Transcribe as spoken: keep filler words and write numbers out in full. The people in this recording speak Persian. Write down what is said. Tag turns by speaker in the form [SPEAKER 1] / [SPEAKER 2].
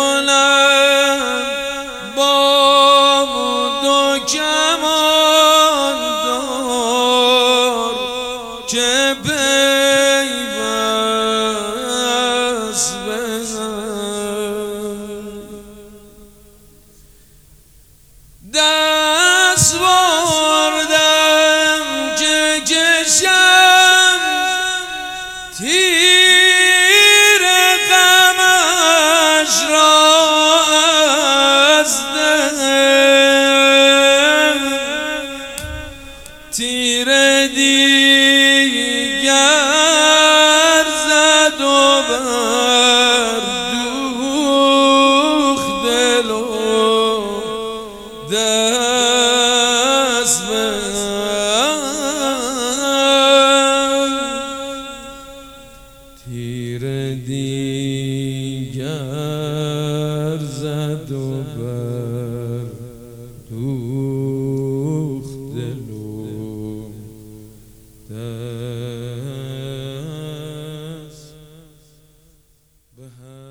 [SPEAKER 1] بلند باد و کمان دار که پیوست بزن دست بردم که کشم تیر غمش را از دل تیر دیگر زد و بردوخت دل و دست بزن تیر دیگر زد و بردوخت دل و دست بزن.